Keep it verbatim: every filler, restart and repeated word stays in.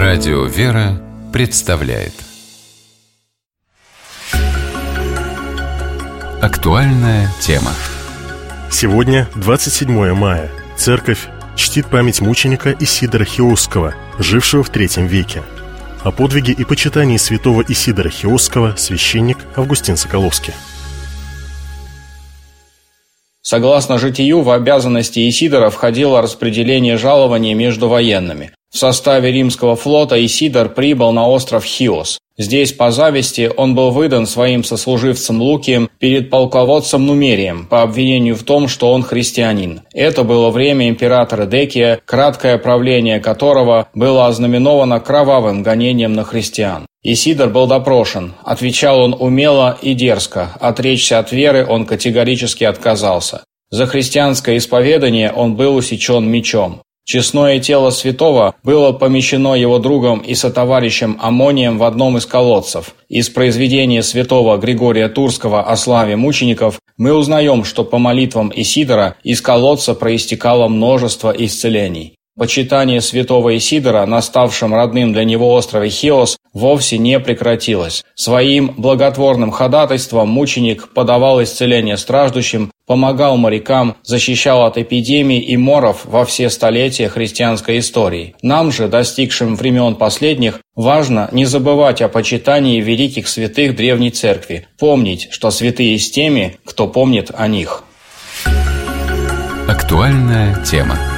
Радио «Вера» представляет актуальная тема. Сегодня, двадцать седьмое мая, Церковь чтит память мученика Исидора Хиосского, жившего в третьем веке. О подвиге и почитании святого Исидора Хиосского священник Августин Соколовский. Согласно житию, в обязанности Исидора входило распределение жалований между военными. В составе римского флота Исидор прибыл на остров Хиос. Здесь, по зависти, он был выдан своим сослуживцем Лукием перед полководцем Нумерием по обвинению в том, что он христианин. Это было время императора Декия, краткое правление которого было ознаменовано кровавым гонением на христиан. Исидор был допрошен. Отвечал он умело и дерзко. Отречься от веры он категорически отказался. За христианское исповедание он был усечен мечом. Честное тело святого было помещено его другом и сотоварищем Аммонием в одном из колодцев. Из произведения святого Григория Турского о славе мучеников мы узнаем, что по молитвам Исидора из колодца проистекало множество исцелений. Почитание святого Исидора на ставшем родным для него острове Хиос вовсе не прекратилось. Своим благотворным ходатайством мученик подавал исцеление страждущим, помогал морякам, защищал от эпидемий и моров во все столетия христианской истории. Нам же, достигшим времен последних, важно не забывать о почитании великих святых Древней Церкви, помнить, что святые с теми, кто помнит о них. Актуальная тема.